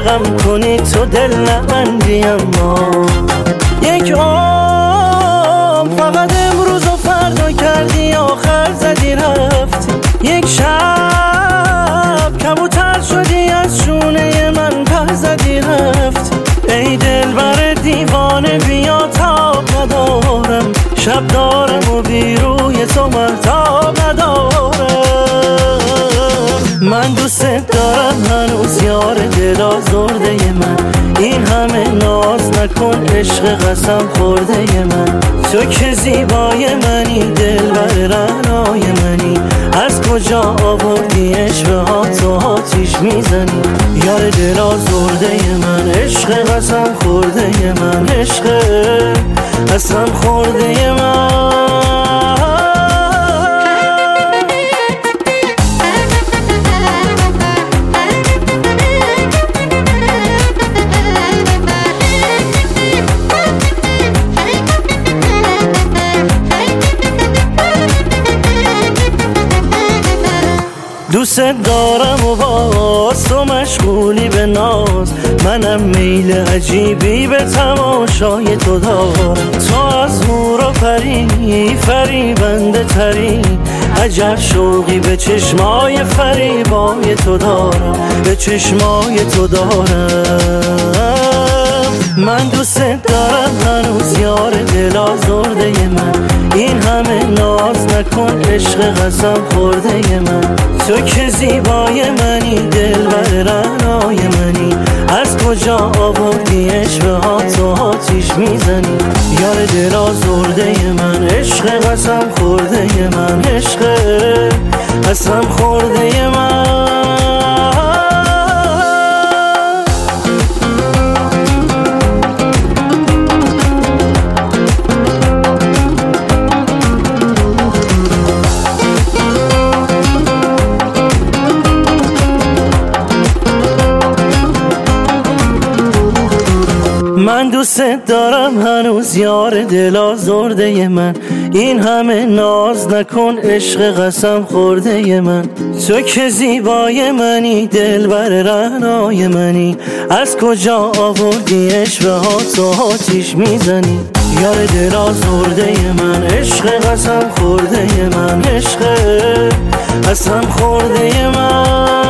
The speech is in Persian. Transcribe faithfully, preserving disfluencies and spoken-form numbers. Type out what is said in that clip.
غم کنی تو دل نبندی. اما یک عمر فقط امروز و فردا کردی، آخر زدی رفتی. یک شب کبوتر شدی از شونه من، پر زدی رفتی. ای دلبر دیوانه بیا تاب ندارم، شب دارم و بی روی تو مهتاب ندارم. من دوست دارم هنوز یار دل آزرده من، این همه ناز نکن عشق قسم خورده من. تو که زیبای منی دلبر رعنای منی، از کجا آوردی عشق ها تو آتیش میزنی. یار دل آزرده من، عشق قسم خورده من، عشق قسم خورده من. دوست دارم و باز تو مشغولی به ناز، منم میل عجیبی به تماشای تو دارم. تو از نور و پری فریبنده تری، عجب شوقی به چشمای فریبای تو دارم، به چشمای تو دارم. من دوست دارم هنوز یار دل آزرده من، این همه ناز نکن عشق قسم خورده من. تو که زیبای منی دلبر رعنای منی، از کجا آوردی عشق ها تو آتیش میزنی. یار دل آزرده من، عشق قسم خورده من، عشق قسم خورده من. من دوست دارم هنوز یار دل آزرده من، این همه ناز نکن عشق قسم خورده من. تو که زیبای منی دلبر رعنای منی، از کجا آوردی عشق ها تو آتیش میزنی. یار دل آزرده من، عشق قسم خورده من، عشق قسم خورده من.